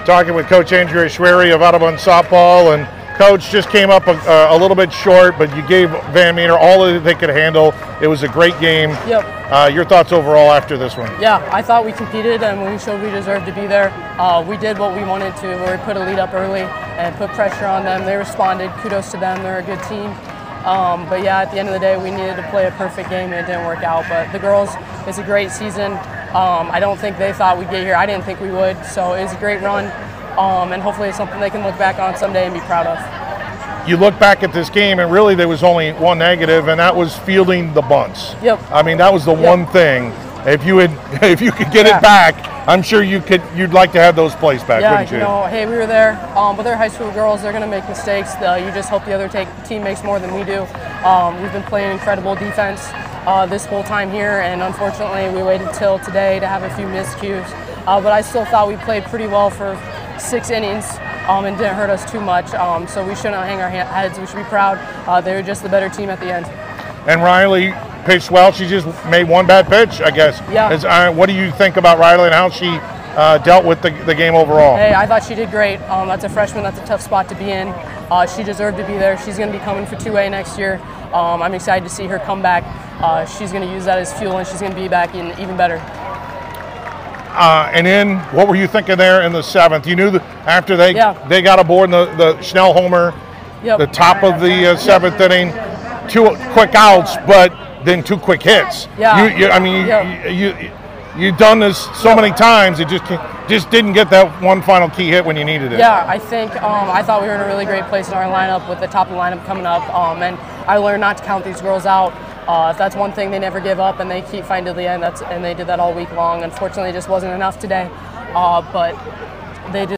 talking with Coach Andrea Schwery of Audubon Softball, and Coach just came up a little bit short, but you gave Van Meter all that they could handle. It was a great game. Yep. Your thoughts overall after this one? Yeah, I thought we competed and we showed we deserved to be there. We did what we wanted to, where we put a lead up early and put pressure on them. They responded. Kudos to them. They're a good team. But yeah, at the end of the day, we needed to play a perfect game and it didn't work out. But the girls, it's a great season. I don't think they thought we'd get here. I didn't think we would. So it was a great run. And hopefully it's something they can look back on someday and be proud of. You look back at this game, and really there was only one negative, and that was fielding the bunts. Yep. I mean, that was the one thing. If you could get it back, I'm sure you'd like to have those plays back, wouldn't you? You know, hey, we were there, but they're high school girls. They're going to make mistakes. You just hope the other team makes more than we do. We've been playing incredible defense this whole time here, and unfortunately we waited till today to have a few miscues. But I still thought we played pretty well for 6 innings. And didn't hurt us too much, so we shouldn't hang our heads. We should be proud. They were just the better team at the end. And Riley pitched well. She just made one bad pitch, I guess. Yeah. What do you think about Riley and how she dealt with the game overall? Hey, I thought she did great. That's a freshman. That's a tough spot to be in. She deserved to be there. She's going to be coming for 2A next year. I'm excited to see her come back. She's going to use that as fuel, and she's going to be back even better. And then, what were you thinking there in the 7th? You knew that after they got aboard the Schnell homer, the top of the 7th inning, 2 quick outs, but then 2 quick hits. You've done this so many times. It just didn't get that one final key hit when you needed it. Yeah, I think I thought we were in a really great place in our lineup with the top of the lineup coming up, and I learned not to count these girls out. If that's one thing, they never give up and they keep fighting to the end. And they did that all week long. Unfortunately, it just wasn't enough today, but they did.